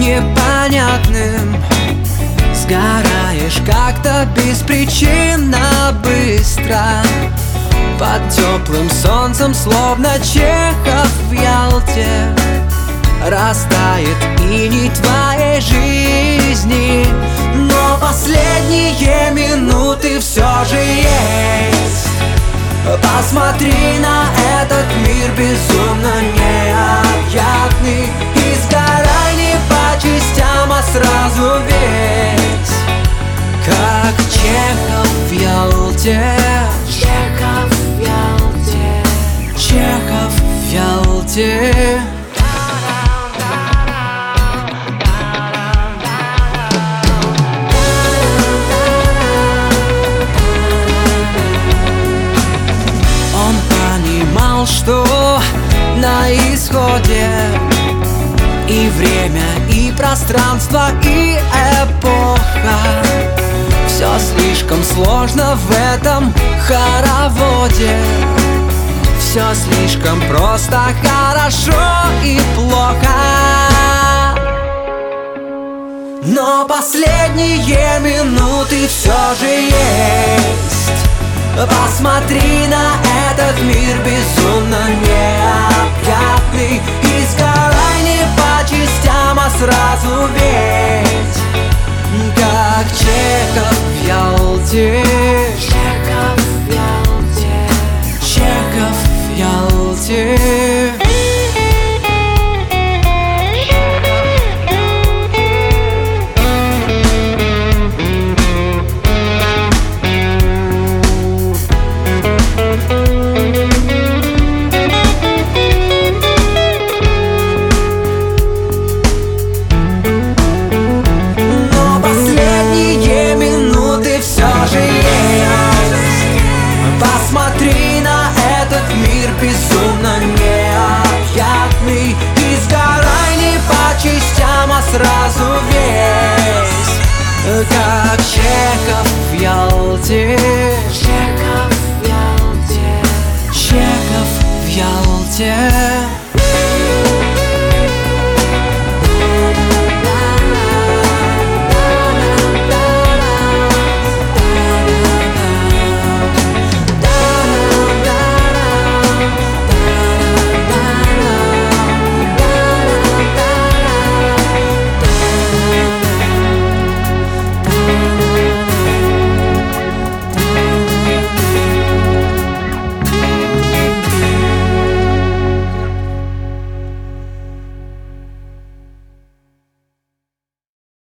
непонятным. Сгораешь как-то беспричинно быстро под теплым солнцем, словно Чехов в Ялте. Растает иней твоей жизни, но последние минуты все же есть. Посмотри на этот мир безумно необъятный и сгорай не по частям, а сразу весь, как Чехов в Ялте. Чехов в Ялте. Чехов в Ялте. Что на исходе и время, и пространство, и эпоха. Все слишком сложно в этом хороводе. Все слишком просто, хорошо и плохо. Но последние минуты все же есть. Посмотри на этот мир безумно необъятный и сгорай не по частям, а сразу весь, как Чехов в Ялте. Чехов в Ялте. Чехов в Ялте. Посмотри на этот мир безумно необъятный и сгорай не по частям, а сразу весь, как Чехов в Ялте. Чехов в Ялте. Чехов в Ялте.